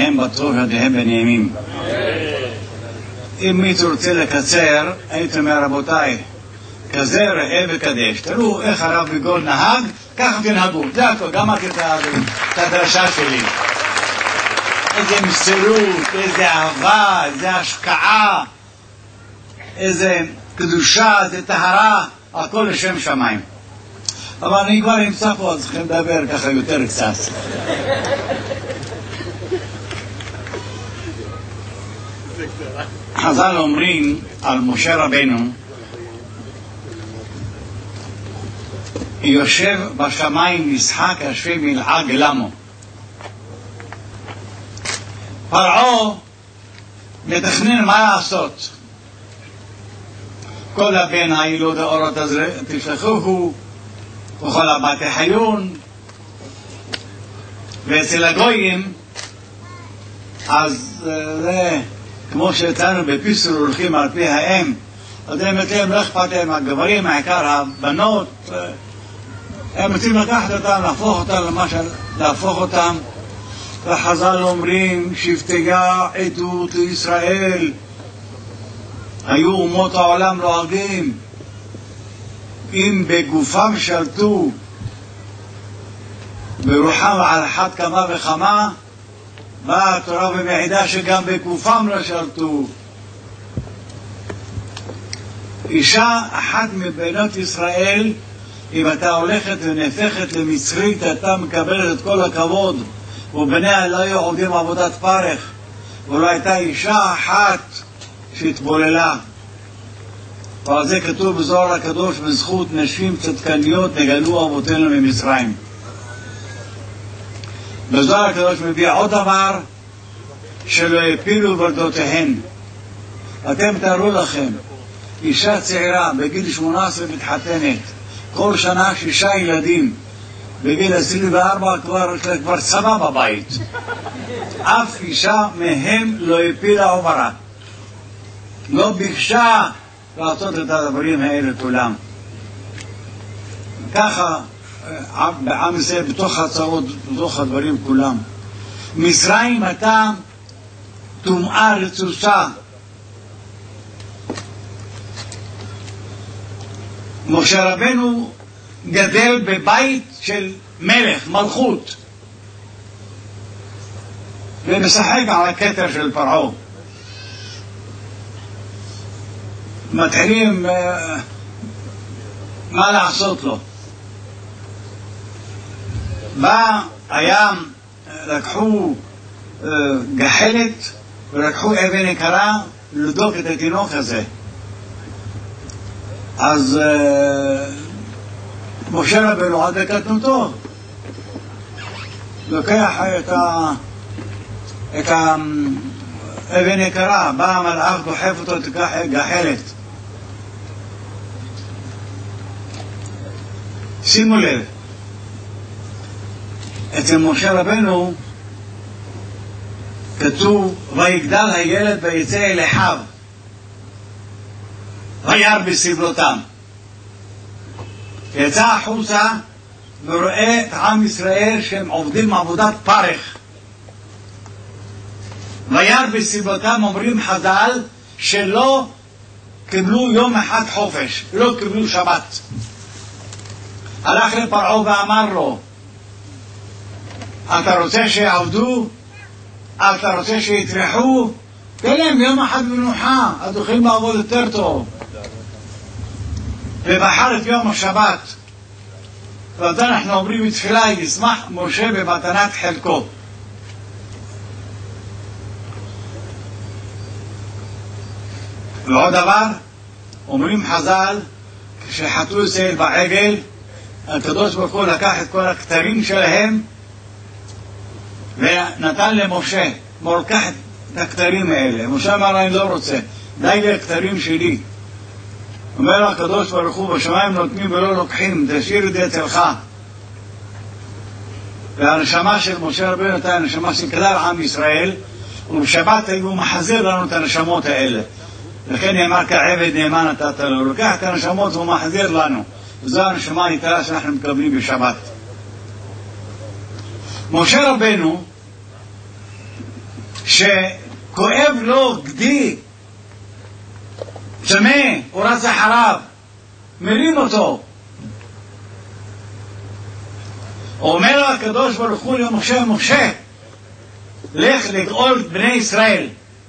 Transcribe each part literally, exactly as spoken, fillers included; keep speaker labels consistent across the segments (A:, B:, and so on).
A: להם בטוב ידיהם ונעימים. אם מישהו רוצה לקצר, הייתי אומר רבותיי, כזה ראה וקדש. תראו איך הרב מגור נהג, ככה תנהגו. זה הכל, גם את הדרשה שלי. איזה מסירות, איזה אהבה, איזה השקעה, איזה קדושה, איזה טהרה, הכל לשם שמיים. אבל אני כבר נמצא פה, אז צריכים לדבר ככה יותר קצת. חז"ל אומרים על משה רבנו, יושב בשמיים משחק השם ילעג למו. פרעה מתכנן מה לעשות. כל הבן הילוד האורות תשלחוהו וכל הבתי חיון, ואצל הגויים אז זה כמו שאצלנו בפיסור הולכים על פי האם, אז הם מתאים לא אכפת להם הגברים, העיקר הבנות, הם רוצים לקחת אותם, להפוך אותם למשל, להפוך אותם. וחז"ל אומרים שבטיה עדות לישראל, היו אומות העולם נוהגים, אם בגופם שלטו ברוחם על אחת כמה וכמה, באה התורה ומעידה שגם בגופם לא שלטו. אישה אחת מבנות ישראל, אם אתה הולכת ונהפכת למצרית, אתה מקבלת את כל הכבוד, ובניה לא היו עובדים עבודת פרך, ולא הייתה אישה אחת שהתבוללה. ועל זה כתוב בזוהר הקדוש, בזכות נשים צדקניות נגאלו אבותינו ממצרים. בזוהר הקדוש מביא עוד דבר, שלא הפילו בردותיהן. אתם תארו לכם, אישה צעירה בגיל שמונה עשרה מתחתנת, כל שנה שישה ילדים, בגיל עשרים וארבע כבר, כבר צבא בבית. אף אישה מהם לא הפילה עוברה, לא ביקשה לעשות את הדברים האלה כולם. ככה בעם ישראל, בתוך הצרות, בתוך הדברים כולם. מצרים הייתה טומאה רצוצה. משה רבנו גדל בבית של מלך, מלכות, ומשחק על הכתר של פרעה. מתחילים מה לעשות לו. בא הים, לקחו גחלת ולקחו אבן יקרה לדוק את התינוק הזה. אז משה רבנו עד בקטנותו לוקח את ה את האבן יקרה, בא המלאך דוחף אותו את גחלת. שימו לב, אצל משה רבנו כתוב ויגדל הילד ויצא אל אחיו וירא בסבלותם. יצא החוצה ורואה את עם ישראל שהם עובדים עבודת פרך. וירא בסבלותם, אומרים חז"ל שלא קיבלו יום אחד חופש, לא קיבלו שבת. הלך לפרעה ואמר לו, אתה רוצה שיעבדו? אתה רוצה שיתרחו? תן להם יום אחד מנוחה, אז יכולים לעבוד יותר טוב. ובחר את יום השבת, ואז אנחנו אומרים בתפילה, ישמח משה במתנת חלקו. ועוד דבר, אומרים חז"ל, כשחטאו ישראל בעגל, הקדוש ברוך הוא לקח את כל הכתרים שלהם ונתן למשה, בוא לקח את הכתרים האלה. משה אמר, אני לא רוצה, די לי הכתרים שלי. אומר הקדוש ברוך הוא, בשמיים נותנים ולא לוקחים, תשאיר את זה אצלך. והנשמה של משה רבנו הייתה הנשמה של כלל עם ישראל, ובשבת הוא מחזיר לנו את הנשמות האלה. לכן נאמר כעבד נאמן נתת לו, הוא לוקח את הנשמות והוא מחזיר לנו. וזו הנשמה היתרה שאנחנו מקבלים בשבת. משה רבנו שכואב לו גדי, צמא, הוא רץ אחריו, מרים אותו. אומר לו הקדוש ברוך הוא למשה, משה, לך לגאול את בני ישראל.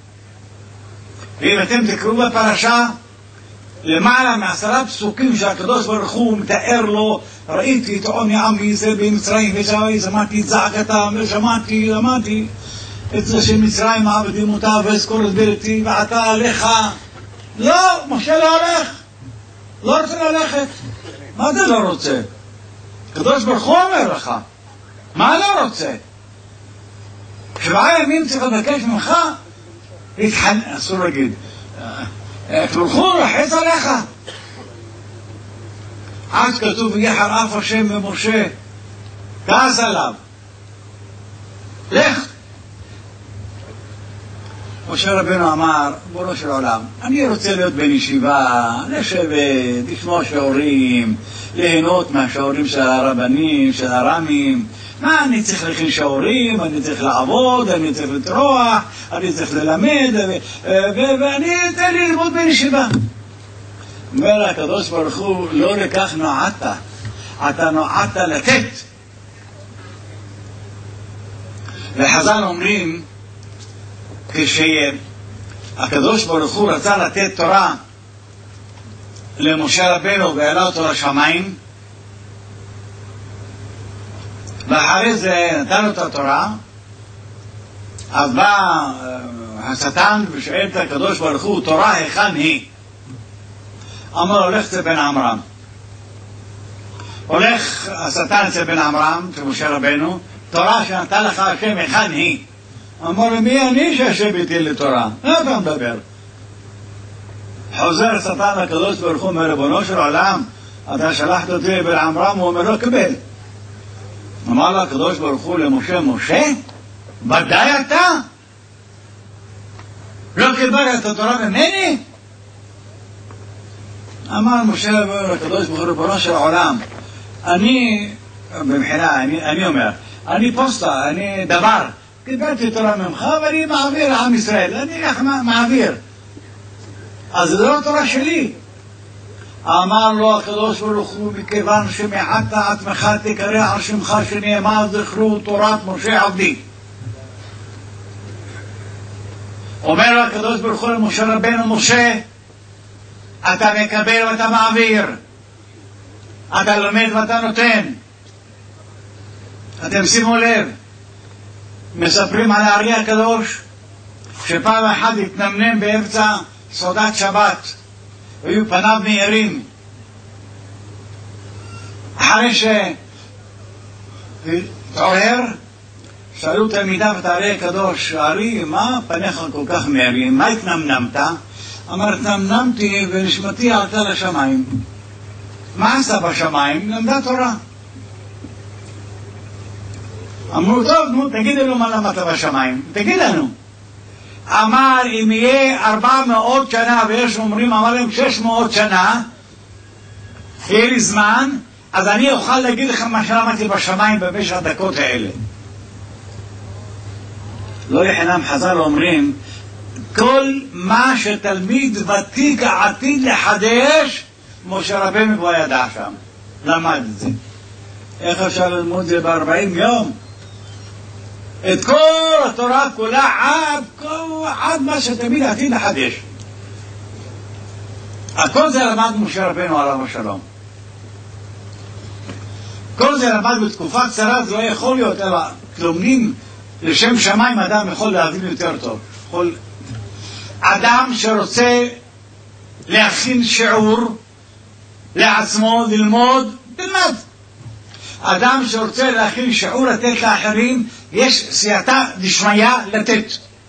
A: ואם אתם תקראו בפרשה, למעלה מעשרה פסוקים שהקדוש ברוך הוא מתאר לו, ראיתי את עוני עמי ישראל במצרים, ושמעתי את זעקתם, ושמעתי, למדתי את זה שמצרים עבדים אותה, ואזכור את בריתי, ועתה עליך. לא, משה לא הולך, לא רוצה ללכת. מה אתה לא רוצה? הקדוש ברוך הוא אומר לך, מה לא רוצה? שבעה ימים צריך לבקש ממך להתחנן, אסור להגיד, תלכו לחץ עליך. עד כתוב יחר אף השם במשה, כעס עליו, לך. משה רבנו אמר, בורו של עולם, אני רוצה להיות בן ישיבה, לשבת, לשמוע שיעורים, ליהנות מהשיעורים של הרבנים, של הרמים. מה, אני צריך להכין שיעורים, אני צריך לעבוד, אני צריך לטרוח, אני צריך ללמד, ואני אתן לי ללמוד בן ישיבה. אומר הקדוש ברוך הוא, לא לכך נועדת, אתה נועדת לתת. וחז"ל אומרים, כשהקדוש ברוך הוא רצה לתת תורה למשה רבנו והעלה אותו לשמיים, ואחרי זה נתן לו את התורה, אז בא השטן ושואל את הקדוש ברוך הוא, תורה היכן היא? אמר, הולך אצל בן עמרם. הולך השטן אצל בן עמרם, של משה רבנו, תורה שנתן לך השם היכן היא? אמר, מי אני שישב איתי לתורה? מה אתה מדבר? חוזר השטן לקדוש ברוך הוא, אומר, ריבונו של עולם, אתה שלחת אותי לבן עמרם, הוא אומר, לא קבל. אמר לו הקדוש ברוך הוא למשה, משה, ודאי אתה? לא קיבלת את התורה ממני? אמר משה לקדוש ברוך הוא, ריבונו של עולם, אני, במחילה, אני, אני אומר, אני פוסטה, אני דבר, קיבלתי תורה ממך ואני מעביר לעם ישראל, אני מעביר. אז זה לא תורה שלי. אמר לו הקדוש ברוך הוא, מכיוון שמעט עצמך תקרא על שמך שנאמר זכרו תורת משה עבדי. אומר לו הקדוש ברוך הוא למשה רבנו, משה, אתה מקבל ואתה מעביר, אתה לומד ואתה נותן. אתם שימו לב, מספרים על האריה הקדוש שפעם אחת התנמנם באמצע סעודת שבת והיו פניו מהירים. אחרי שהתעורר שאלו תלמידיו את האריה הקדוש, הארי, מה פניך כל כך מהירים? מה התנמנמת? אמר, התנמנמתי ונשמתי עלתה לשמיים. מה עשה בשמיים? למדה תורה. אמרו, טוב, נו, תגיד לנו מה למדת בשמיים, תגיד לנו. אמר, אם יהיה ארבע מאות שנה, ויש אומרים, אמר להם שש מאות שנה, יהיה לי זמן, אז אני אוכל להגיד לך מה שלמדתי בשמיים במשך הדקות האלה. לא לחינם חז"ל אומרים, כל מה שתלמיד ותיק עתיד לחדש, משה רבנו כבר ידע שם, למד את זה. איך אפשר ללמוד זה ב-ארבעים יום? את כל התורה כולה עד, עד מה שתמיד עתיד לחדש. הכל זה למד משה רבנו עליו השלום. כל זה למד בתקופה קצרה, זה לא יכול להיות, אלא כלומנים לשם שמיים אדם יכול להבין יותר טוב. יכול... אדם שרוצה להכין שיעור לעצמו, ללמוד, תלמד. אדם שרוצה להכין שיעור לתת לאחרים, יש סייעתא דשמיא לתת.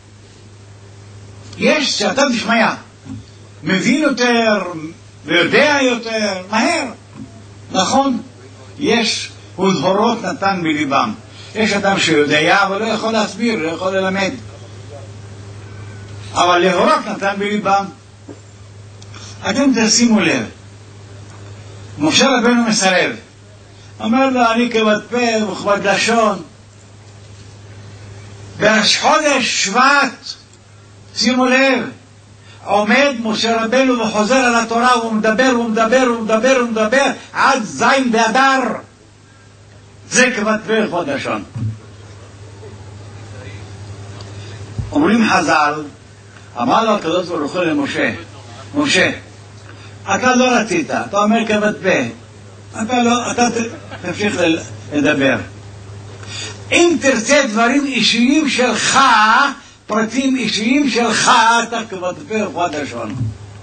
A: יש סייעתא דשמיא. מבין יותר, ויודע יותר, מהר. נכון? יש ודברות נתן בליבם. יש אדם שיודע, אבל לא יכול להסביר, לא יכול ללמד. אבל להורות נתן בליבם. אתם תשימו לב. משה רבנו מסרב. אומר לו, אני כבד פה וכבד לשון. בראש חודש שבט, שימו לב, עומד משה רבנו וחוזר על התורה, הוא מדבר, הוא מדבר, הוא מדבר, הוא מדבר, עד זין באדר. זה כבד חודשון. אומרים חז"ל, אמר לו הקדוש ברוך הוא למשה, משה, אתה לא רצית, אתה אומר כבד פה, אתה לא, אתה תמשיך לדבר. אם תרצה דברים אישיים שלך, פרטים אישיים שלך, אתה כבד פה חודשון.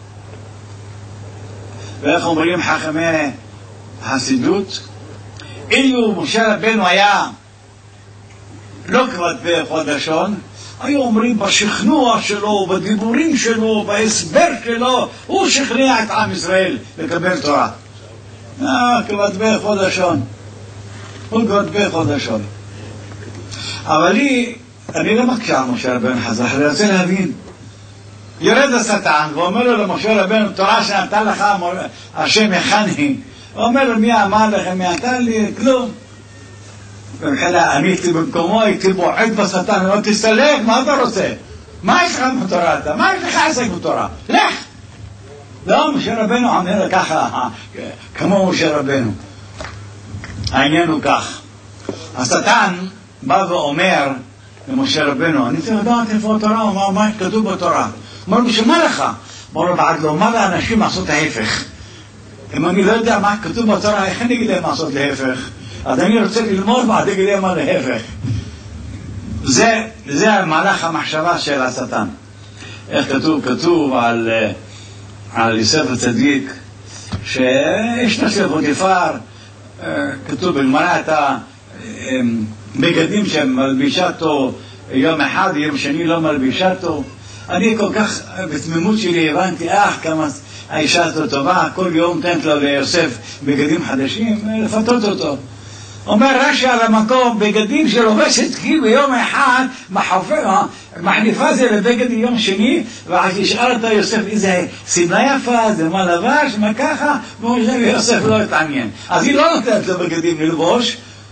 A: ואיך אומרים חכמי החסידות? אילו משה רבנו היה לא כבד פה חודשון, היו אומרים בשכנוע שלו, בדיבורים שלו, בהסבר שלו, הוא שכנע את עם ישראל לקבל תורה. אה, כבד פה חודשון. הוא כבד פה חודשון. אבל לי, אני לא מקשה על משה רבנו חז"ל, אני רוצה להבין. יורד השטן ואומר לו למשה רבנו, תורה שנתן לך השם הכני. הוא אומר לו, מי אמר לכם, מי נתן לי? כלום. ובחילה, אני הייתי במקומו, הייתי בועט בשטן, אני אומר, תסתלק, מה אתה רוצה? מה יש לך בתורה אתה? מה יש לך עסק בתורה? לך! לא, משה רבנו עמד ככה, כמו משה רבנו. העניין הוא כך. השטן בא ואומר למשה רבנו, אני צריך לדעת איפה התורה, הוא אומר, מה כתוב בתורה? אומר לו, שמה לך? אומר לו, בעד לא, מה לאנשים לעשות ההפך? אם אני לא יודע מה כתוב בתורה, איך אני אגיד להם לעשות להפך? אז אני רוצה ללמוד מה, תגיד להם מה להפך. זה, זה המהלך המחשבה של השטן. איך כתוב? כתוב על, על יוסף הצדיק, שיש נשא פוטיפר, כתוב בגמרא את הבגדים שמלבישתו יום אחד, יום שני לא מלבישתו. אני כל כך בתמימות שלי הבנתי, אך כמה האישה הזאת טובה, כל יום תנת לו ליוסף בגדים חדשים, לפתות אותו. אומר רש"י על המקום, בגדים שלובשת כי ביום אחד מחליפה זה לבגד יום שני, ואז ישאל אותה יוסף איזה סמלה יפה, זה מה לבש, מה ככה, ויוסף לא התעניין. אז היא לא נותנת לו בגדים ללבוש,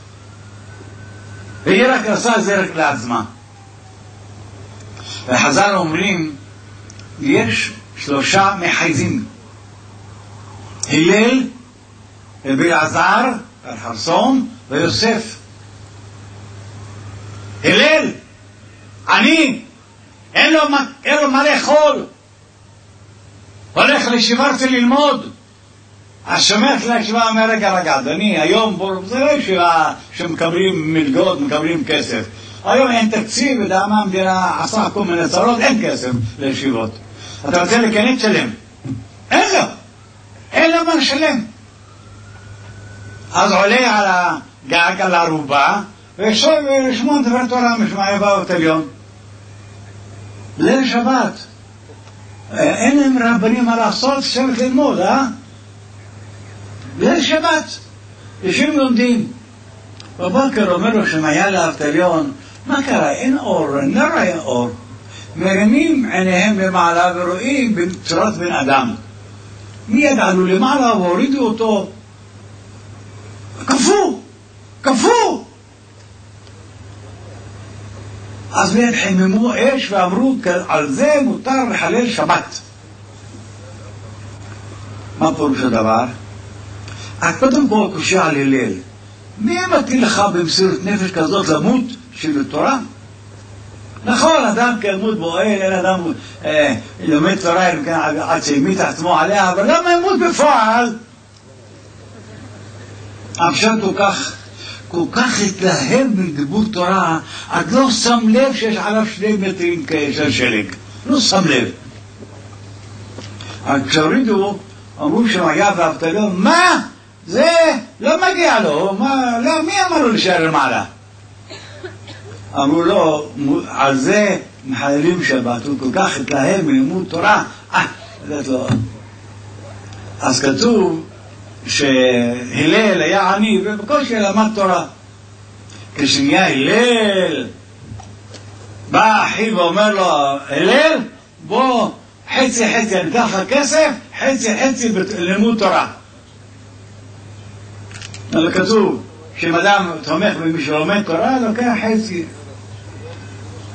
A: והיא רק עושה זה רק לעצמה. וחז"ל אומרים, יש שלושה מחייזים, הלל, אלעזר, חרסון ויוסף. הלל, אני, אין לו, אין לו מה לאכול, הולך לישיבה רוצה ללמוד. אז שומעת לישיבה, אומר רגע רגע, אדוני, היום זה לא ישיבה שמקבלים מלגות, מקבלים כסף. היום אין תקציב, ודעה מה המדינה עשה כל מיני צרות, אין כסף לישיבות. אתה רוצה לקנות שלם? אין לו, אין לו מה לשלם. אז עולה על הגג, על הערובה, וישב לשמוע דבר תורה משמעי באות עליון. ליל שבת. אין להם רבנים מה לעשות, שבת ללמוד, אה? ליל שבת. יושבים לומדים. בבוקר אומר לו שמעיה לאבת עליון, מה קרה? אין אור, אין לא רואה אור. מרימים עיניהם למעלה ורואים בצורת בן אדם. מיד עלו למעלה והורידו אותו. כפו! כפו! אז מיד חיממו אש ואמרו, על זה מותר לחלל שבת. מה פירוש הדבר? את קודם כל קושי על הלל. מי מטיל לך במסירות נפש כזאת למות של תורה? נכון, אדם כעמוד בועל, אין אדם אה, לומד תורה עד שהמיט עצמו עליה, אבל למה ימות בפועל? עכשיו כל כך, כל כך התלהב מדיבור תורה, עד לא שם לב שיש עליו שני מטרים של שלג. לא שם לב. אז כשהורידו, אמרו שמעיה ואבטליון, מה? זה לא מגיע לו, מה, לא, מי אמר לו להישאר למעלה? אמרו לו, על זה מחללים שבת, הוא כל כך התלהב מלימוד תורה, אה, יודעת לו. אז כתוב שהלל היה עני, ובקושי למד תורה. כשנהיה הלל, בא אחיו ואומר לו, הלל, בוא, חצי חצי, אני אקח לך כסף, חצי חצי בלימוד תורה. אבל כתוב, שאם אדם תומך במי שלומד תורה, לוקח חצי.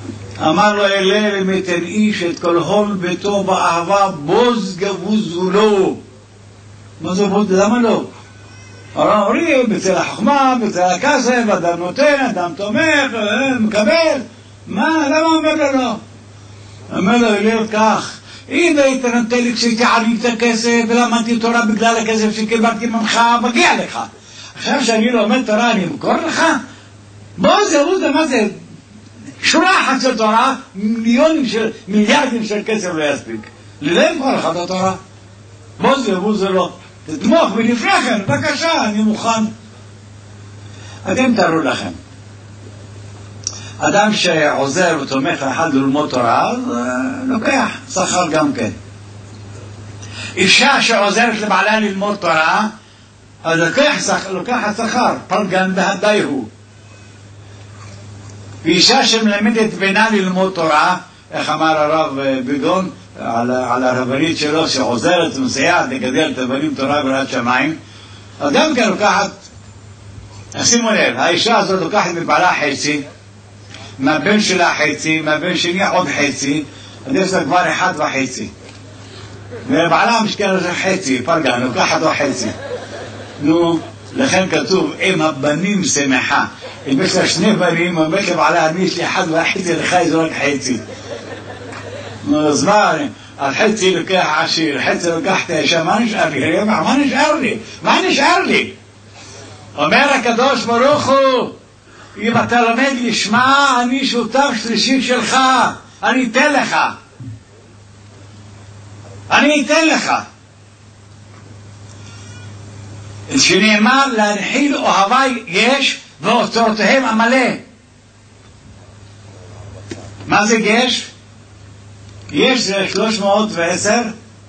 A: אמר לו, אלה למתן איש את כל הון ביתו באהבה, בוז גבוזו לו. מה זה בוז? למה לא? אומרים, בצל החוכמה, בצל הכסף, אדם נותן, אדם תומך, מקבל. מה? למה אומר לו לא? אומר לו, אלה כך, אם היית נותן לי כשהייתי עלי את הכסף ולמדתי תורה בגלל הכסף שקיבלתי ממך, מגיע לך. עכשיו שאני לומד תורה, אני אמכור לך? בוא זה, בוא זה, מה זה? שורה אחת של תורה, מיליונים של, מיליארדים של כסף לא יספיק. לא אמכור לך את התורה. בוא זה, בוא זה לא. תתמוך ולפני כן, בבקשה, אני מוכן. אתם תראו לכם. אדם שעוזר ותומך לאחד ללמוד תורה, אז לוקח שכר גם כן. אישה שעוזרת לבעלה ללמוד תורה, אז לוקחת שכר, פרגן בהדי הוא. ואישה שמלמדת בינה ללמוד תורה, איך אמר הרב ביגון, על, על הרבנית שלו שעוזרת ומסייעת לגדל את הבנים תורה ביראת שמיים, אז גם כן לוקחת, שימו לב, האישה הזאת לוקחת מבעלה חצי, מהבן שלה חצי, מהבן שני עוד חצי, אז יש לה כבר אחד וחצי. ובעלה משכן לזה חצי, פרגן, לוקחת עוד חצי. נו, לכן כתוב, אם הבנים שמחה. אם יש לה שני בנים, אומרת לבעלה, אני יש לי אחד וחצי, לך יש רק חצי. נו, אז מה, על חצי לוקח עשיר, חצי לוקח תשע, מה נשאר לי? מה נשאר לי? מה נשאר לי? אומר הקדוש ברוך הוא, אם אתה לומד לשמה, אני שותף שלישי שלך, אני אתן לך. אני אתן לך. שנאמר, להנחיל אוהבי יש ואוצרותיהם המלא. מה זה יש? יש זה שלוש מאות ועשר,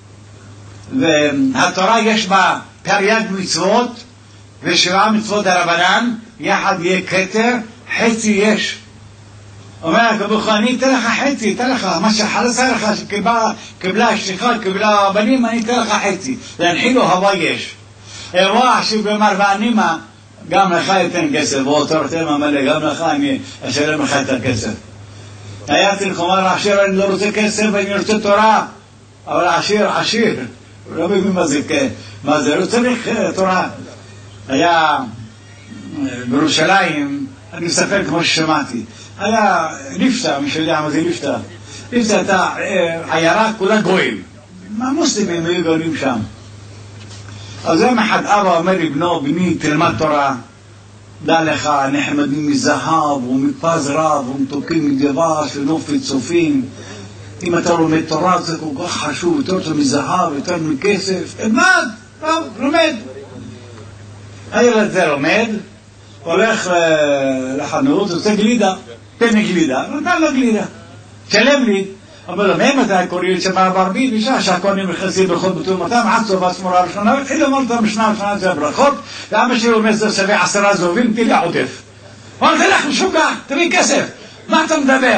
A: והתורה יש בה תרי"ג מצוות, ושבעה מצוות דרבנן, יחד יהיה כתר, חצי יש. אומר הקדוש, אני אתן לך חצי, אתן לך, מה שחלסה לך, שקיבלה אשתך, קיבלה בנים, אני אתן לך חצי. להנחיל אוהבי יש. אירוע שבאמר ואנימה, גם לך אתן כסף, ואוצרותיהם המלא, גם לך אני אשלם לך את הכסף. היה צריך לומר עשיר, אני לא רוצה כסף, אני רוצה תורה, אבל עשיר, עשיר, לא מבין מה זה, מה זה, לא צריך תורה. היה בירושלים, אני מספר כמו ששמעתי, היה ליפתא, מי שיודע מה זה ליפתא, ליפתא הייתה עיירה כולה גויים, המוסלמים היו גרים שם. אז יום אחד אבא אומר לבנו, בני תלמד תורה, דע לך, נחמדים מזהב ומפז רב ומתוקים מדבש ונופת צופים. אם אתה לומד תורה זה כל כך חשוב, יותר יותר מזהב, יותר מכסף, תלמד, טוב, לומד. הילד זה לומד, הולך לחנות, עושה גלידה, תן לי גלידה, נתן לו גלידה, שלם לי. אבל למה מתי קוראים שמה ברבי, בשעה שהכהנים נכנסים ברכות בתרומתם, עד סוף הסמורה הראשונה, והתחיל לומר את המשנה הראשונה זה הברכות, ואבא שלי אומר זה שווה עשרה זהובים, תהיה לי עודף. הוא אומר לך משוגע, תביא כסף, מה אתה מדבר?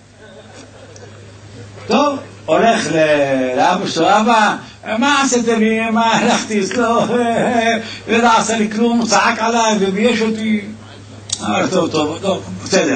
A: טוב, הולך לאבא שלו, אבא, מה עשית לי, מה הלכתי, לא, לא עשה לי כלום, הוא צעק עליי ובייש אותי. אמר, טוב, טוב, טוב, בסדר.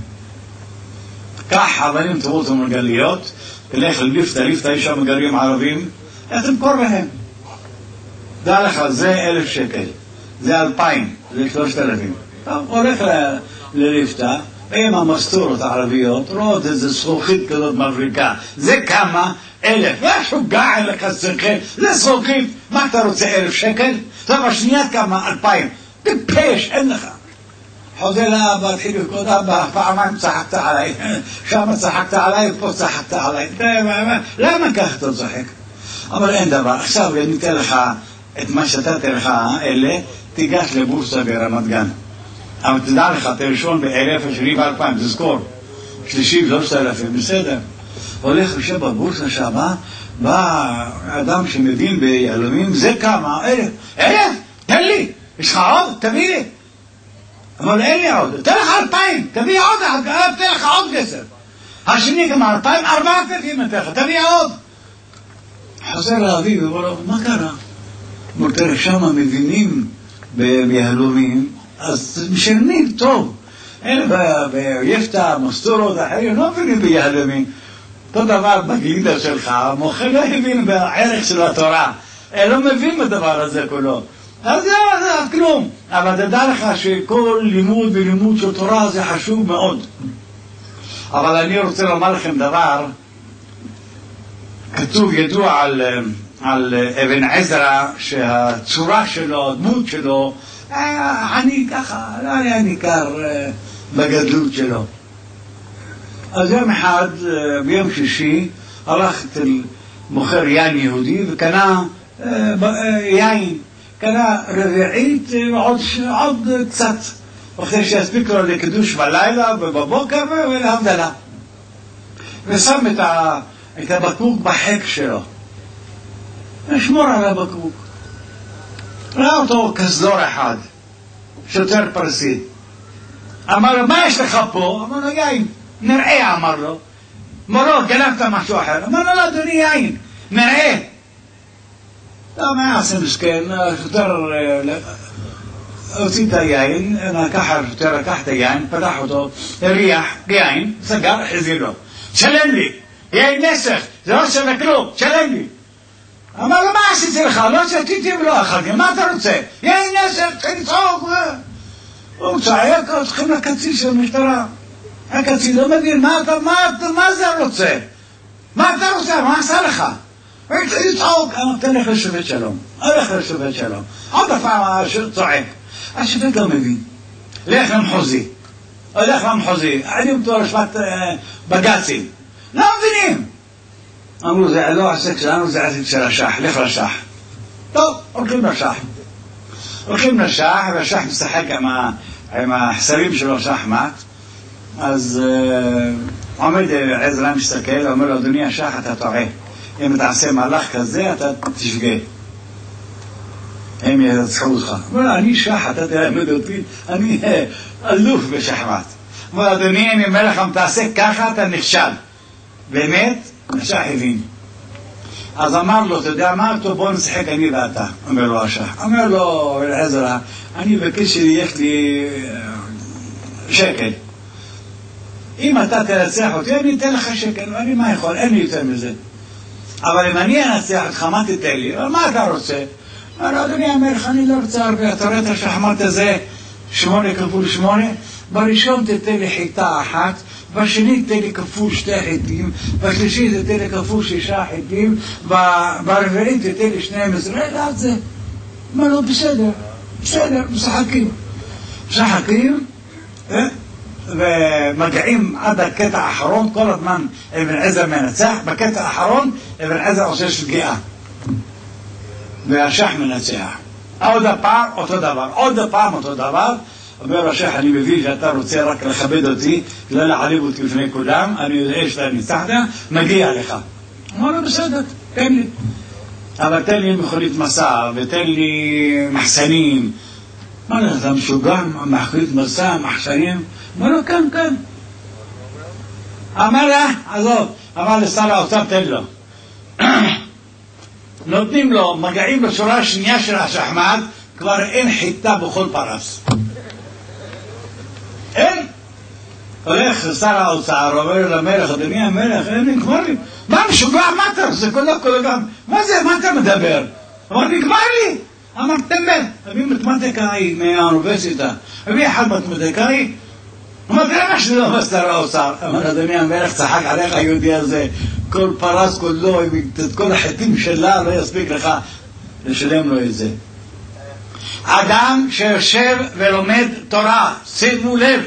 A: קח הבנים תראו אותם מרגליות, תלך לליפתא, ליפתא יש שם מגרים ערבים, תמכור להם. דע לך, זה אלף שקל, זה אלפיים, זה שלושת אלפים. טוב, הולך לליפתא, עם המסטורות הערביות, רואות איזה זכוכית כזאת מבריקה. זה כמה? אלף. משוגע אין לך שכל, זה זכוכית. מה אתה רוצה, אלף שקל? טוב, השנייה כמה? אלפיים. טיפש, אין לך. חוזר לאבא, התחיל לקרוא אבא, פעמיים צחקת עליי, שם צחקת עליי, פה צחקת עליי. למה כך אתה צחק? אבל אין דבר. עכשיו אני אתן לך את מה שאתה תלך אלה, תיגש לבורסה ברמת גן. אבל תדע לך, אתה ראשון באלף, השני באלפיים, תזכור. שלישי, שלושת אלפים, בסדר. הולך יושב בבורסה שמה, בא אדם שמבין ביהלומים, זה כמה? אלף. אלף? תן לי. יש לך עוד? תביא לי. אבל אין לי עוד. תן לך אלפיים. תביא עוד. תן לך עוד כסף. השני כמה אלפיים, ארבעת אלפים נתן לך. תביא עוד. חוזר לאביב ואומר לו, מה קרה? מותר שם מבינים ביהלומים, אז משלמים טוב. ביפתא, מסטורות אחרים, לא מבינים ביהלומים. אותו דבר בגלידה שלך, המוכר לא הבין בערך של התורה. לא מבין בדבר הזה כולו. אז זה, זה כלום. אבל תדע לך שכל לימוד ולימוד של תורה זה חשוב מאוד. אבל אני רוצה לומר לכם דבר, כתוב ידוע על, על אבן עזרא שהצורה שלו, הדמות שלו, אני ככה, לא היה ניכר בגדלות שלו. אז יום אחד, ביום שישי, הלך אצל מוכר יין יהודי וקנה יין. קנה רביעית עוד, עוד קצת, אחרי שיספיק לו לקידוש בלילה ובבוקר ולהבדלה. ושם את, ה, את הבקבוק בחק שלו. ושמור על הבקבוק. ראה אותו כסדור אחד, שוטר פרסי. אמר לו, מה יש לך פה? אמר לו, יין. נראה, אמר לו. מורו, גנבת משהו אחר. אמר לו, לא, אדוני, יין. נראה. לא, מה יעשה מסכן? שוטר הוציא את היין, שוטר לקח את היין, פתח אותו, הריח, יין, סגר, חזיר לו. שלם לי, יין נסך, זה לא שווה כלום, שלם לי. אמר לו, מה עשיתי לך? לא שתיתי ולא אכלתי, מה אתה רוצה? יין נסך, צריך לצעוק. הוא צעק, צריכים לקצין של המשטרה. הקצין לא מבין, מה זה רוצה? מה אתה רוצה? מה עשה לך? והתחיל לצעוק, תלך לשופט שלום, הולך לשופט שלום. עוד פעם צועק. השופט לא מבין. לך למחוזי. הולך למחוזי. אני בתור רשמת בגצים. לא מבינים. אמרו, זה לא עסק שלנו, זה עסק של השח. לך לשח. טוב, הולכים לשח. הולכים לשח, והשח משחק עם החסרים שלו שחמט. אז עומד עזרא מסתכל, אומר לו, אדוני השח, אתה טועה. אם אתה עושה מהלך כזה, אתה תשגע. הם ירצחו אותך. אבל אני שח, אתה תלמד אותי, אני אלוף בשחמט. אבל אדוני, אני אומר לך, אם תעשה ככה, אתה נכשל. באמת, השח הבין. אז אמר לו, אתה יודע מה? טוב, בוא נשחק אני ואתה, אומר לו השח. אומר לו, עזרא, אני בקש שלי, יש לי שקל. אם אתה תרצח אותי, אני אתן לך שקל, ואני מה יכול? אין לי יותר מזה. אבל אם אני אנצח אותך, מה תתן לי? אבל מה אתה רוצה? אמר, אדוני המלך, אני לא רוצה הרבה. אתה רואה את השחמט הזה, שמונה כפול שמונה? בראשון תתן לי חיטה אחת, בשני תתן לי כפול שתי חיטים, בשלישי תתן לי כפול שישה חיטים, ברביעי תתן לי שני עשרה, לא את זה. אמר לו, בסדר, בסדר, משחקים. משחקים, ומגיעים עד הקטע האחרון, כל הזמן אבן עזרא מנצח, בקטע האחרון אבן עזרא עושה שגיאה והשח מנצח. עוד הפעם אותו דבר, עוד הפעם אותו דבר. אומר השח, אני מבין שאתה רוצה רק לכבד אותי, לא להעליב אותי לפני כולם, אני יודע שאתה ניצחת, מגיע לך. אמר לו, בסדר, תן לי, אבל תן לי מכונית מסע ותן לי מחסנים. מה לך, אתה משוגע, מכונית מסע, מחסנים? אמר לו, כן, כן. אמר לה, עזוב, אמר לשר האוצר, תן לו. נותנים לו, מגיעים בשורה השנייה של השחמט, כבר אין חיטה בכל פרס. אין. הולך שר האוצר, אומר למלך, אדוני המלך, אין, נגמר לי. מה משוגע, מה אתה עושה? כל הכל גם. מה זה, מה אתה מדבר? אמר, נגמר לי. אמר, תמר, אני מתמטיקאי מהאוניברסיטה. אני אחד מתמטיקאי. אמר, תראה מה שזה לא שר האוצר. אמר, אדוני המלך, צחק עליך היהודי הזה. כל פרס כולו, את כל החיטים שלה, לא יספיק לך לשלם לו את זה. אדם שיושב ולומד תורה, שימו לב,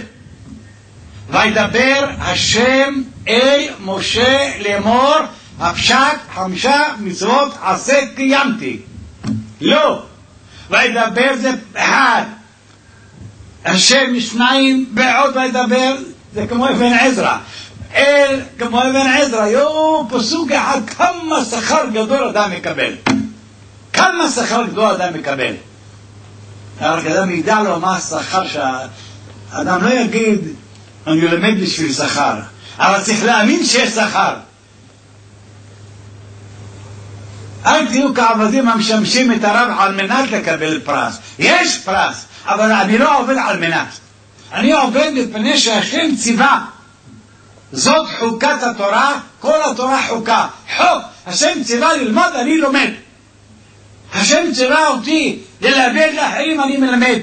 A: וידבר השם אל משה לאמור, הפשט חמישה מצוות עשה קיימתי. לא, וידבר זה אחד, השם שניים בעוד וידבר, זה כמו אבן עזרא. אל כמו אבן עזרא, יו, פסוק אחד, כמה שכר גדול אדם מקבל. כמה שכר גדול אדם מקבל. אבל כאדם ידע לו מה השכר שהאדם לא יגיד, אני לומד בשביל שכר. אבל צריך להאמין שיש שכר. אל תהיו כעבדים המשמשים את הרב על מנת לקבל פרס. יש פרס, אבל אני לא עובד על מנת. אני עובד מפני שהשם ציווה. זאת חוקת התורה, כל התורה חוקה. חוק, השם ציווה ללמוד, אני לומד. השם ציווה אותי ללמד לאחרים, אני מלמד.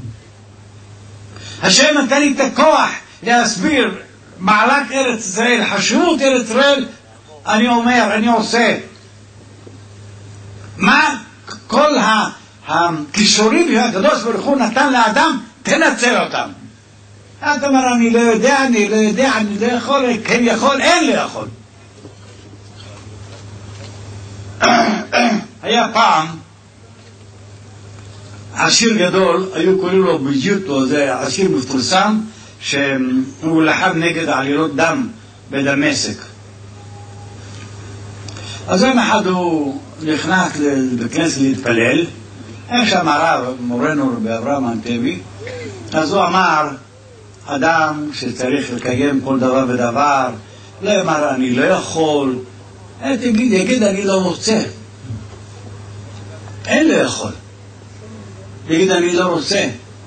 A: השם נתן לי את הכוח להסביר מעלת ארץ ישראל, חשיבות ארץ ישראל, אני אומר, אני עושה. מה כל הכישורים שהקדוש ברוך הוא נתן לאדם, תנצל אותם. אתה אומר, אני לא יודע, אני לא יודע, אני לא יכול, כן יכול, אין לי יכול. היה פעם עשיר גדול, היו קוראים לו ביג'וטו, זה עשיר מפורסם, שהוא לחם נגד עלילות דם בדמשק. אז יום אחד הוא נכנס בכנסת להתפלל, איך שאמר הרב, מורנו באברהם אנטבי, אז הוא אמר, אדם שצריך לקיים כל דבר ודבר, לא אמר אני לא יכול, תגיד, יגיד אני לא רוצה, אין לא יכול, יגיד אני לא רוצה.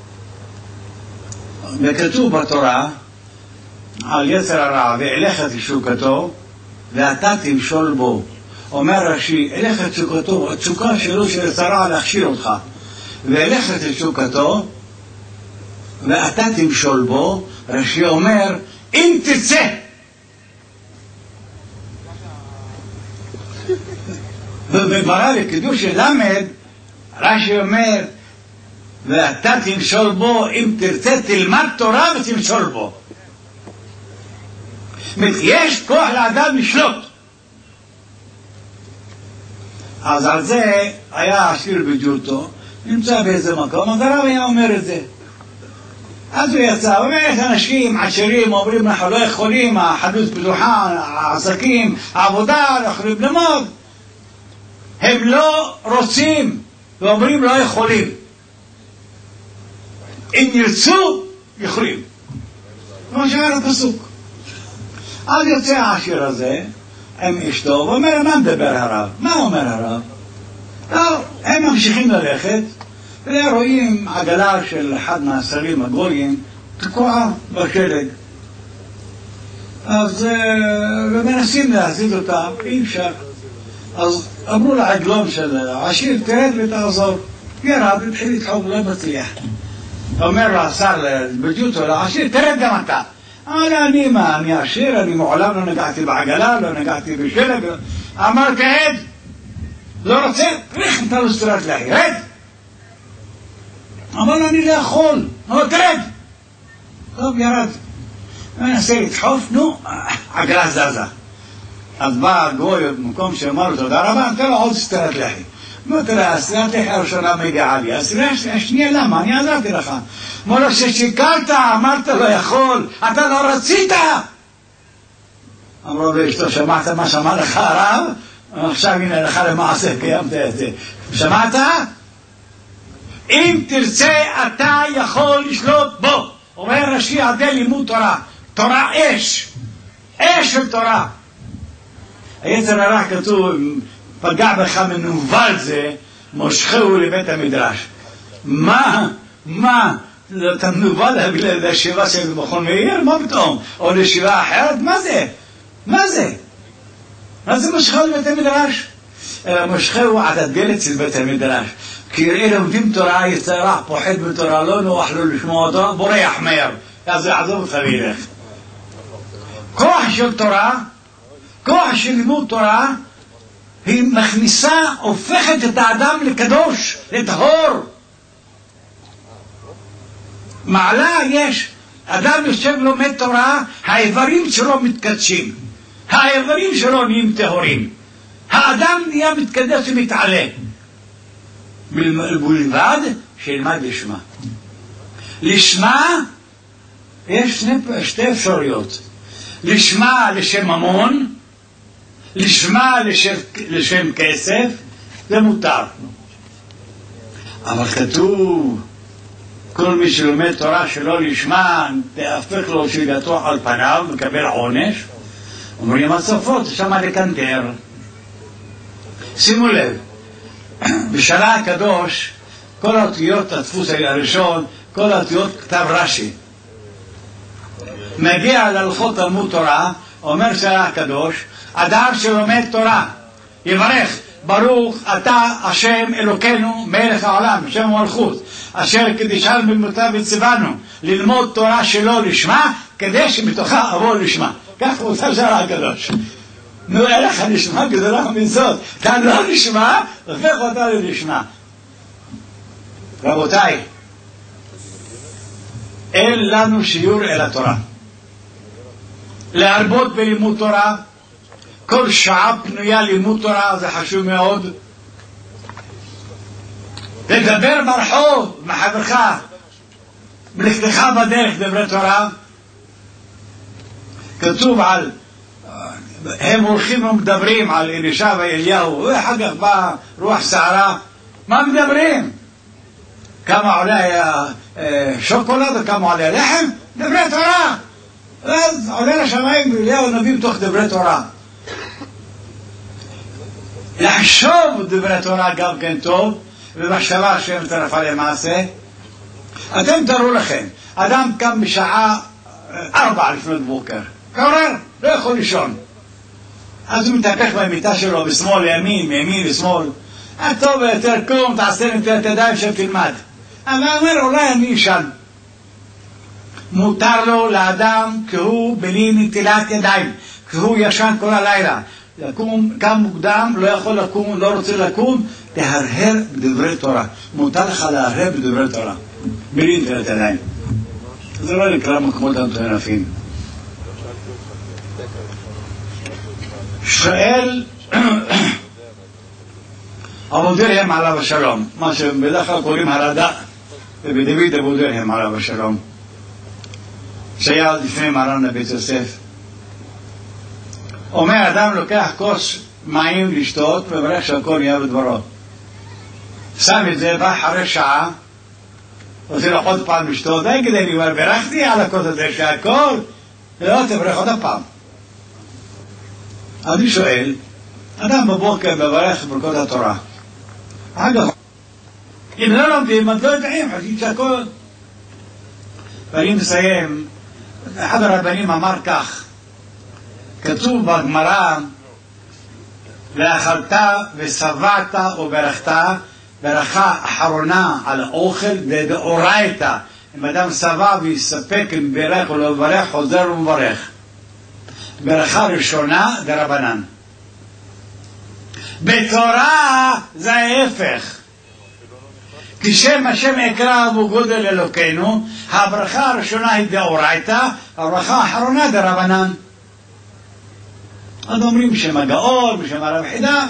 A: וכתוב בתורה על יצר הרע, ואלך את תשוקתו ואתה תמשול בו. אומר רש"י, אלך את תשוקתו, התשוקה שלו של יצר הרע להכשיר אותך, ואלך את תשוקתו ואתה תמשול בו. רש"י אומר, אם תצא. ובגמרא בקידוש למד, רש"י אומר, ואתה תמשול בו, אם תרצה תלמד תורה ותמשול בו. יש כוח לאדם לשלוט. אז על זה היה עשיר בג'וטו, נמצא באיזה מקום, אז הרב היה אומר את זה. אז הוא יצא, הוא אומר, יש אנשים עשירים, אומרים, אנחנו לא יכולים, החנות פתוחה, העסקים, העבודה, לא יכולים ללמוד. הם לא רוצים, ואומרים, לא יכולים. אם ירצו, יכולים. כמו שאומר הפסוק. אז יוצא העשיר הזה, עם אשתו, ואומר, מה מדבר הרב? מה אומר הרב? טוב, הם ממשיכים ללכת, ורואים עגלה של אחד מהשרים הגויים, תקועה בשלג. אז מנסים להזיז אותה, אי אפשר. אז אמרו לעגלון של העשיר, תרד ותעזור. ירד, התחיל לדחוק, לא מצליח. אומר לו השר בג'וטו לעשיר, תרד גם אתה. אמר, אני מה, אני עשיר, אני מעולם לא נגעתי בעגלה, לא נגעתי בשלג. אמר, תרד. לא רוצה, ריח נתן לו סתירת לחי, רד. אמר לו, אני לא יכול. אמר, תרד. טוב, ירד. מנסה לדחוף, נו, עגלה זזה. אז בא הגוי במקום שאמר לו, תודה רבה, נתן לו עוד סתירת לחי. אמר, תראה, הסתירת לחי הראשונה מגיעה לי. הסתירת השנייה, למה? אני עזרתי לך. אמר לו, ששיקרת, אמרת לא יכול, אתה לא רצית. אמרו לו, שמעת מה שאמר לך הרב? עכשיו הנה לך למעשה, קיימת את זה. שמעת? אם תרצה אתה יכול לשלוט בו. אומר רש"י עדי לימוד תורה, תורה אש, אש של תורה. היצר הרע כתוב, פגע בך מנוול זה, מושכהו לבית המדרש. מה? מה? אתה מנוול לשבעה של מכון מאיר? מה פתאום? או לשבעה אחרת? מה זה? מה זה? מה זה מושכהו לבית המדרש? מושכהו עד הדלת של בית המדרש. כי יראה לומדים תורה, יצרח, פוחד בתורה, לא נוח לו לשמוע אותו, בורח מהר. אז יעזוב אותך וילך. כוח של תורה, כוח של לימוד תורה, היא מכניסה, הופכת את האדם לקדוש, לטהור. מעלה יש, אדם יושב לומד תורה, האיברים שלו מתקדשים. האיברים שלו נהיים טהורים. האדם נהיה מתקדש ומתעלה. בלבד שילמד לשמה. לשמה יש שני, שתי אפשרויות. לשמה לשם ממון, לשמה לשם, לשם כסף, זה מותר. אבל כתוב, כל מי שלומד תורה שלא לשמה, תהפך לו שיגתו על פניו, מקבל עונש. אומרים הצופות, שמה לקנטר. שימו לב, בשנה הקדוש, כל האותיות, הדפוס הראשון, כל האותיות כתב רש"י. מגיע להלכות תלמוד תורה, אומר שהיה הקדוש, אדם שלומד תורה, יברך, ברוך אתה השם אלוקינו מלך העולם, שם המלכות, אשר קדישנו במותיו וציוונו ללמוד תורה שלא לשמה, כדי שמתוכה אבוא לשמה. כך רוצה שהיה הקדוש. נו, אין לך לשמה גדולה מזאת, אתה לא לשמה, הופך אותה ללשמה. רבותיי, אין לנו שיעור אל התורה. להרבות בלימוד תורה, כל שעה פנויה לימוד תורה, זה חשוב מאוד. לדבר ברחוב, מחברך, בלכתך בדרך דברי תורה. כתוב על, הם הולכים ומדברים על אלישע ואליהו, ואחר כך בא רוח סערה, מה מדברים? כמה עולה שוקולד וכמה עולה לחם? דברי תורה. אז עולה לשמיים ואליהו נביא בתוך דברי תורה. לחשוב דברי תורה גם כן טוב, ובשבה השם טרפה למעשה. אתם תראו לכם, אדם קם בשעה ארבע לפנות בוקר, קורר, לא יכול לישון. אז הוא מתהפך במיטה שלו, בשמאל לימין, מימין לשמאל. הטוב ביותר, קום, תעשה נטילת ידיים שתלמד. אבל אומר, אולי אני ישן. מותר לו לאדם כהוא בלי נטילת ידיים, כהוא ישן כל הלילה. לקום, קם מוקדם, לא יכול לקום, לא רוצה לקום, תהרהר בדברי תורה. מותר לך להרהר בדברי תורה, בלי נטילת ידיים. זה לא נקרא מקומות המטונפים. שואל אבו דרהם עליו השלום, מה שבדרך כלל קוראים הרד"א, ובדוד אבו דרהם עליו השלום, שהיה לפני מרן בית יוסף. אומר, אדם לוקח כוס מים לשתות וברך שהכל נהיה בדברו, שם את זה, בא אחרי שעה, רוצה לו עוד פעם לשתות, די כדי לי, אבל ברכתי על הכוס הזה שהכל, לא תברך עוד הפעם. אני שואל, אדם בבוקר מברך ברכות התורה, אגב, אם לא לומדים, אז לא יודעים, חושבים שהכל. ואני מסיים, אחד הרבנים אמר כך, כתוב בגמרא, ואכלת ושבעת וברכת, ברכה אחרונה על האוכל דאורייתא. אם אדם שבע ויספק אם ברך או לא ברך, חוזר ומברך. ברכה ראשונה דרבנן. בתורה זה ההפך. כשם השם אקרא וגודל אלוקינו, הברכה הראשונה היא דאורייתא, הברכה האחרונה דרבנן. אז אומרים בשם הגאון, בשם הרב חידה.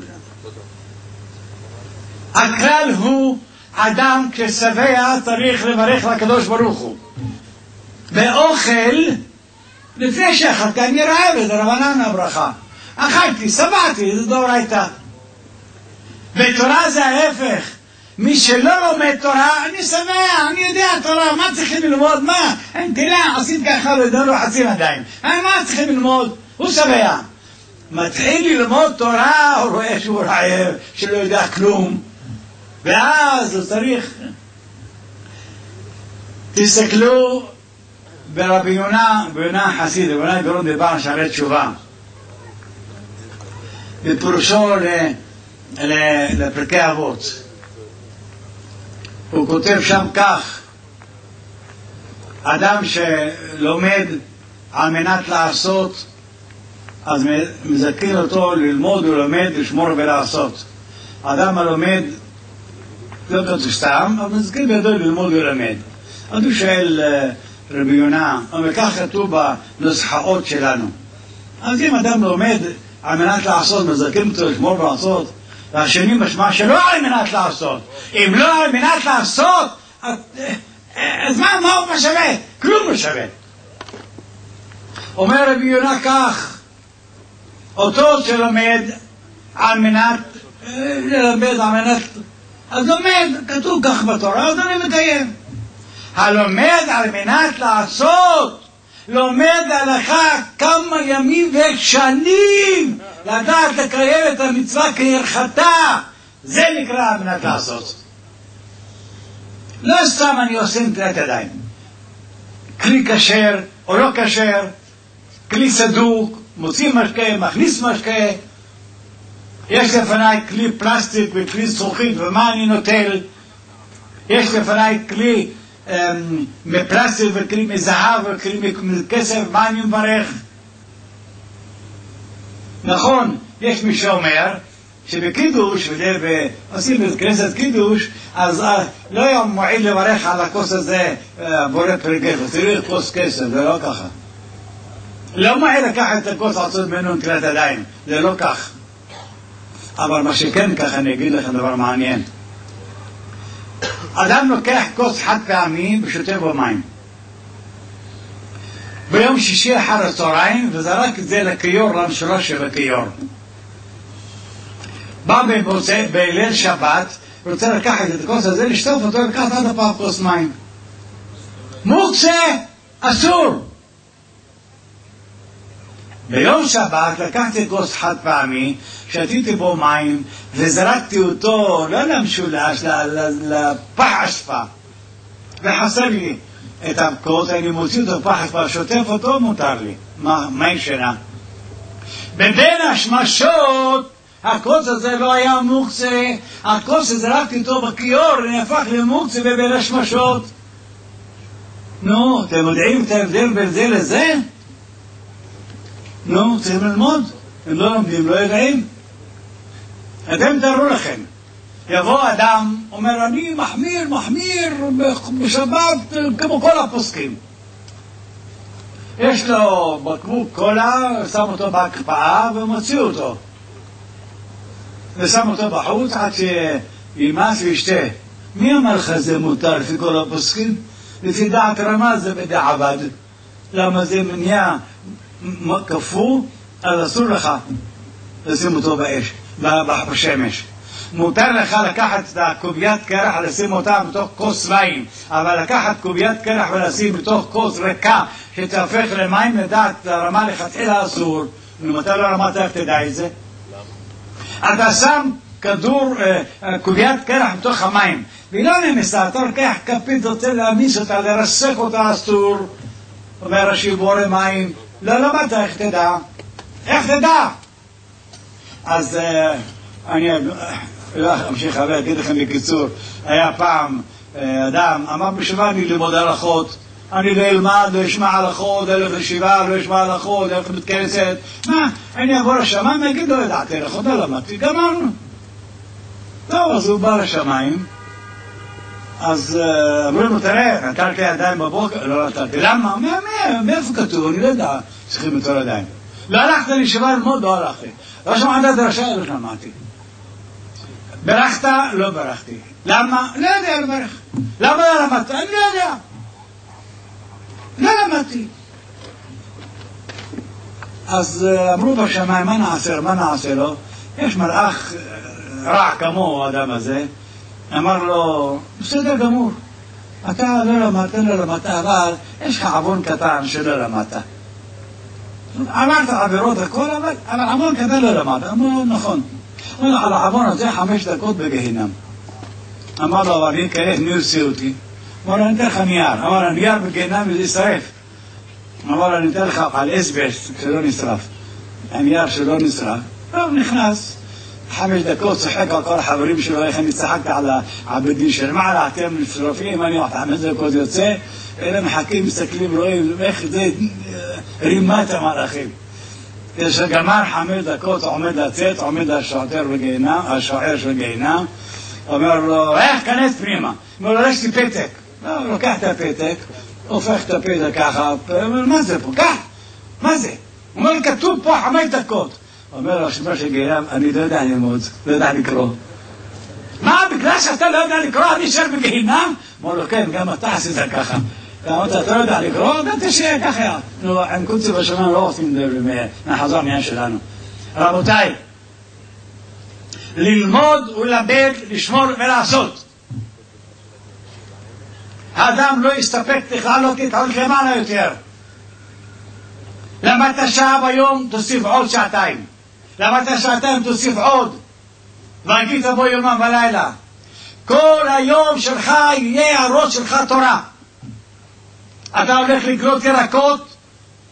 A: הכלל הוא, אדם כששבע צריך לברך לקדוש ברוך הוא. באוכל, לפני שאכלת אני רעב, זה רבנן הברכה. אכלתי, שבעתי, זה דאורייתא. בתורה זה ההפך. מי שלא לומד תורה, אני שבע, אני יודע תורה, מה צריכים ללמוד? מה? אין תלה, עשית ככה, לא יודע לו חצי עדיין. מה צריכים ללמוד? הוא שבע. מתחיל ללמוד תורה, הוא רואה שהוא רעב, שלא יודע כלום. ואז הוא צריך... תסתכלו ברבי יונה, ביונה חסיד, ביונה גרון דבר שערי תשובה. בפירושו לפרקי אבות. הוא כותב שם כך, אדם שלומד על מנת לעשות, אז מזכיר אותו ללמוד ולומד, לשמור ולעשות. אדם הלומד, לא כתוב סתם, אבל מזכיר בידו ללמוד ולמד. אז הוא שואל רבי יונה, אבל כך כתוב בנוסחאות שלנו. אז אם אדם לומד על מנת לעשות, מזכיר אותו לשמור ולעשות, והשני משמע שלא על מנת לעשות. אם לא על מנת לעשות, אז מה, מה הוא משווה? כלום לא שווה. אומר רבי יונה כך, אותו שלומד על מנת ללמד על מנת, אז לומד, כתוב כך בתורה, אז אני מקיים. הלומד על מנת לעשות, לומד הלכה כמה ימים ושנים לדעת לקיים את המצווה כהלכתה. זה נקרא על מנת לעשות. לא סתם אני עושה נטילת ידיים. כלי כשר או לא כשר, כלי סדוק, מוציא משקה, מכניס משקה, יש לפניי כלי פלסטיק וכלי זכוכית, ומה אני נוטל? יש לפניי כלי אמ, מפלסטיק וכלי מזהב וכלי מכסף, מה אני מברך? נכון, יש מי שאומר שבקידוש, ועושים בכנסת קידוש, אז לא יום מועיל לברך על הכוס הזה בורא פרגל, צריך כוס כסף, זה לא ככה. לא מועיל לקחת את הכוס לעשות ממנו נטילת ידיים, זה לא כך. אבל מה שכן ככה, אני אגיד לכם דבר מעניין. אדם לוקח כוס חד פעמי ושותה בו מים. ביום שישי אחר הצהריים, וזרק את זה לכיור, למשולש של הכיור. בא בליל שבת, רוצה לקחת את הכוס הזה, לשטוף אותו, לקחת עד הפעם כוס מים. מוקצה, אסור. ביום שבת לקחתי כוס חד פעמי, שתיתי בו מים, וזרקתי אותו, לא למשולש, לפח אשפה. וחסר לי את הכוס, אני מוציא אותו פח אשפה, שוטף אותו, מותר לי. מים שנה. בבין השמשות, הכוס הזה לא היה מוקצה, הכוס שזרקתי אותו בכיור, נהפך למוקצה בבין השמשות. נו, אתם יודעים את ההבדל בין זה לזה? נו, צריכים ללמוד. הם לא לומדים, לא יודעים. אתם תראו לכם. יבוא אדם, אומר, אני מחמיר, מחמיר, בשבת, כמו כל הפוסקים. יש לו בקבוק קולה, שם אותו בהקפאה ומוציא אותו. ושם אותו בחוץ עד שימאס וישתה. מי אמר לך זה מותר לפי כל הפוסקים? לפי דעת רמה זה בדיעבד. למה זה נהיה קפוא? אז אסור לך לשים אותו באש, בשמש. מותר לך לקחת את הקוביית קרח ולשים אותה בתוך כוס מים, אבל לקחת קוביית קרח ולשים בתוך כוס ריקה שתהפך למים לדעת הרמה לכתחילה אסור. ומתי לא רמת איך תדע את זה? אתה שם כדור, קוביית קרח בתוך המים, והיא לא נמסה, אתה לוקח כפית, רוצה להמיס אותה, לרסק אותה אסור. אומר השיבור מים, לא למדת, איך תדע? איך תדע? אז אני אמשיך אבל, אגיד לכם בקיצור, היה פעם אדם, אמר בשביבה אני ללמוד הלכות, אני לא אלמד, לא אשמע הלכות, אלך לשבעה, לא אשמע הלכות, אלך לבית כנסת, מה? אני אעבור לשמיים, אני אגיד, לא ידעתי הלכות, לא למדתי, גמרנו. טוב, אז הוא בא לשמיים, אז אמרו לנו, תראה, נטלתי ידיים בבוקר, לא נטלתי, למה? מאיפה כתוב? אני לא יודע, צריכים לטול ידיים. לא הלכת לישיבה ללמוד, לא הלכתי. לא שמעת דרשה, לא שמעתי. ברכת? לא ברכתי. למה? לא יודע לברך. למה לא למדת? אני לא יודע. לא למדתי. אז אמרו בשמיים, מה נעשה? מה נעשה לו? יש מלאך רע כמו האדם הזה. אמר לו, בסדר גמור. אתה לא למדת, לא למדת, אבל יש לך עוון קטן שלא למדת. אמרת עבירות הכל, אבל עוון קטן לא למדת. אמרו, נכון. על העוון הזה חמש דקות בגהינם. אמר לו, אני כעת נרסי אותי. אמר לו, אני אתן לך נייר. אמר לו, נייר בגהינם וזה ישרף. אמר לו, אני אתן לך על אסבסט שלא נשרף. הנייר שלא נשרף. טוב, נכנס. חמש דקות צחק על כל החברים שלו, איך אני צחקת על העבדים של מעלה, אתם נשרפים, אני חמש דקות יוצא, אלה מחכים, מסתכלים, רואים איך זה רימת המלאכים. כשגמר חמש דקות עומד לצאת, עומד השוער בגיהינם, השוער של גיהינם, אומר לו, איך כנס פנימה? אומר לו, יש לי פתק. הוא לוקח את הפתק, הופך את הפתק ככה, אומר, מה זה פה? כך, מה זה? הוא אומר, כתוב פה חמש דקות. אומר לו, השומר של גיהינם, אני לא יודע ללמוד, לא יודע לקרוא. מה, בגלל שאתה לא יודע לקרוא, אני אשאר בגיהינם? אומר לו, כן, גם אתה עשית ככה. אתה לא יודע לקרוא, אתה תשאר ככה. נו, עם קוצי בשמיים לא עושים מהחזור מעניין שלנו. רבותיי, ללמוד ולמד, לשמור ולעשות. האדם לא יסתפק בכלל, לא תתעלות למעלה יותר. למדת שעה ביום, תוסיף עוד שעתיים. למדת שעתיים, תוסיף עוד. והגית בו יומם ולילה. כל היום שלך יהיה הראש שלך תורה. אתה הולך לקנות ירקות,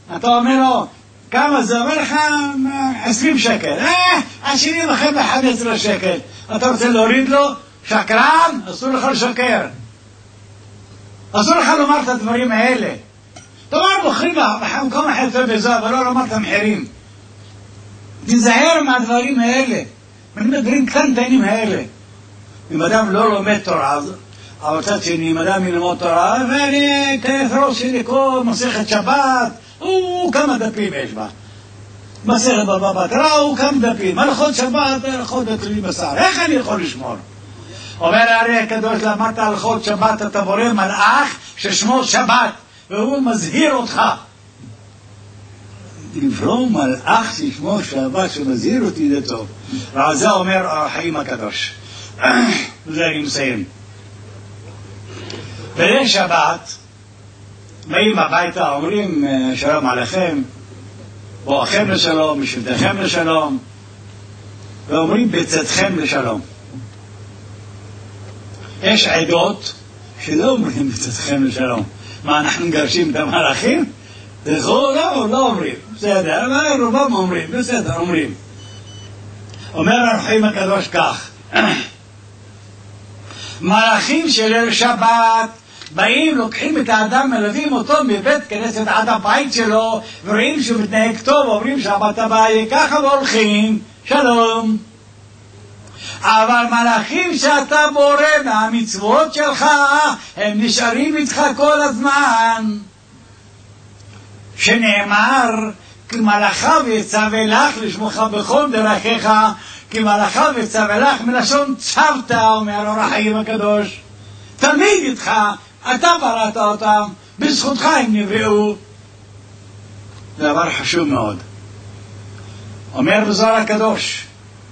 A: אתה אומר לו, כמה זה? אומר לך עשרים שקל. אה, השני לכם ב-חמש עשרה שקל. אתה רוצה להוריד לו? שקרן? אסור לך לשקר. אסור לך לומר את הדברים האלה. תאמר מוכרים במקום אחר יותר בזו, אבל לא לומר את המחירים. תיזהר מהדברים האלה. מהדברים קטנטנים האלה. אם אדם לא לומד תורה, אבל מצד שני, אם אדם ילמוד תורה, ואני כנס ראש שלי כל מסכת שבת, הוא כמה דפים יש בה. מסכת בבא בתרא הוא כמה דפים. הלכות שבת, הלכות בתרי בשר. איך אני יכול לשמור? אומר הארי הקדוש, למדת הלכות שבת, אתה בורא מלאך ששמו שבת, והוא מזהיר אותך. לברוא מלאך ששמו שבת שמזהיר אותי זה טוב. ועל זה אומר החיים הקדוש. וזה אני מסיים. בליל שבת באים הביתה, אומרים שלום עליכם, בואכם לשלום, בשבתכם לשלום, ואומרים בצאתכם לשלום. יש עדות שלא אומרים בצאתכם לשלום. מה, אנחנו מגרשים את המלאכים? תלכו, לא, לא אומרים. בסדר, אבל רובם אומרים, בסדר, אומרים. אומר הרחיים הקדוש כך, מלאכים של ליל שבת באים, לוקחים את האדם, מלווים אותו מבית כנסת עד הבית שלו, ורואים שהוא מתנהג טוב, אומרים שבת הבאה ככה והולכים, שלום. אבל מלאכים שאתה בורא מהמצוות שלך, הם נשארים איתך כל הזמן. שנאמר, כי מלאכיו יצווה לך לשמוך בכל דרכיך, כי מלאכיו יצווה לך מלשון צוותא, אומר אור החיים הקדוש. תמיד איתך, אתה בראת אותם, בזכותך הם נבראו. זה דבר חשוב מאוד. אומר בזוהר הקדוש,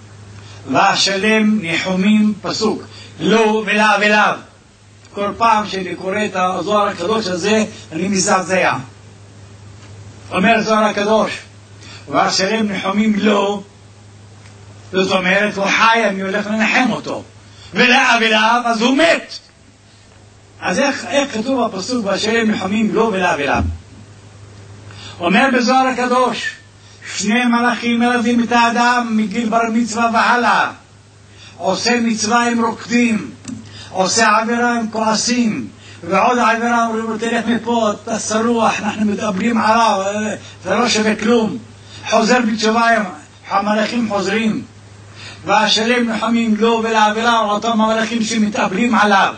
A: ואשלם ניחומים פסוק, לא ולאו ולאו. כל פעם שאני קורא את הזוהר הקדוש הזה, אני מזעזע. אומר זוהר הקדוש, ואשלם ניחומים לא, זאת אומרת, הוא חי, אני הולך לנחם אותו. ולאו ולאו, אז הוא מת. אז איך, איך כתוב הפסוק, ואשלם ניחומים לא ולאו ולאו? אומר בזוהר הקדוש, שני מלאכים מלווים את האדם מגיל בר מצווה והלאה. עושה מצווה הם רוקדים, עושה עבירה הם כועסים, ועוד עבירה אומרים לו תלך מפה, אתה שרוח, אנחנו מדברים עליו, זה לא שווה כלום. חוזר בתשובה, המלאכים חוזרים. ואשלם ניחומים לו ולעבירה על אותם המלאכים שמתאבלים עליו.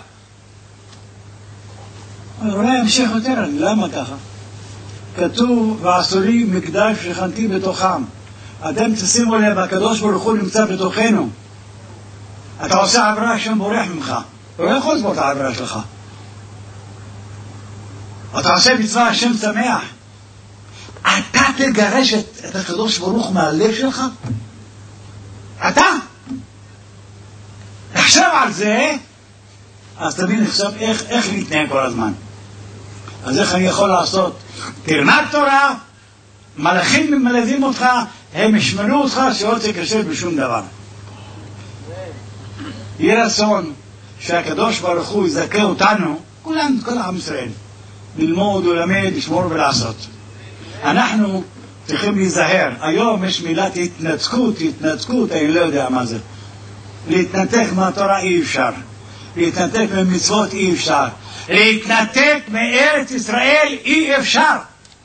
A: אולי המשך יותר, למה ככה? כתוב, ועשו לי מקדש שכנתי בתוכם. אתם תשימו לב, הקדוש ברוך הוא נמצא בתוכנו. אתה עושה עבירה שם בורח ממך. הוא לא יכול לסבור את העבירה שלך. אתה עושה מצווה השם שמח. אתה תגרש את, את הקדוש ברוך מהלב שלך? אתה? תחשב על זה, אז תבין עכשיו איך, איך להתנהג כל הזמן. אז איך אני יכול לעשות? תלמד תורה, מלאכים מלווים אותך, הם ישמרו אותך שלא תקשר בשום דבר. יהיה רצון שהקדוש ברוך הוא יזכה אותנו, כולם, כל עם ישראל, ללמוד ולמד, לשמור ולעשות. אנחנו צריכים להיזהר. היום יש מילת התנתקות, התנתקות, אני לא יודע מה זה. להתנתק מהתורה אי אפשר. להתנתק ממצוות אי אפשר. להתנתק מארץ ישראל אי אפשר.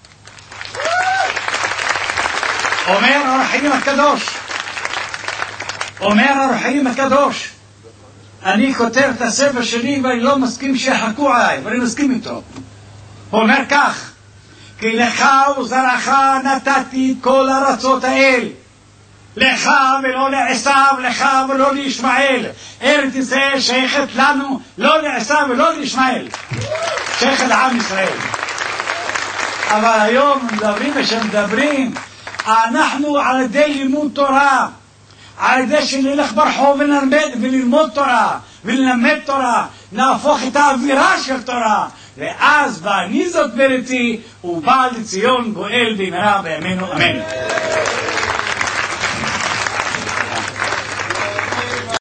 A: אומר אור החיים הקדוש, אומר אור החיים הקדוש, אני כותב את הספר שלי ואני לא מסכים שיחקו עליי, ואני מסכים איתו. הוא אומר כך, כי לך וזרעך נתתי כל ארצות האל, לך ולא לעשיו, לך ולא לישמעאל. ארץ ישראל שייכת לנו, לא לעשיו ולא לישמעאל, שייכת לעם ישראל. אבל היום מדברים ושמדברים, אנחנו על ידי לימוד תורה, על ידי שנלך ברחוב ונלמד וללמוד תורה וללמד תורה, נהפוך את האווירה של תורה, ואז ואני זאת בריתי ובא לציון גואל במהרה בימינו אמן.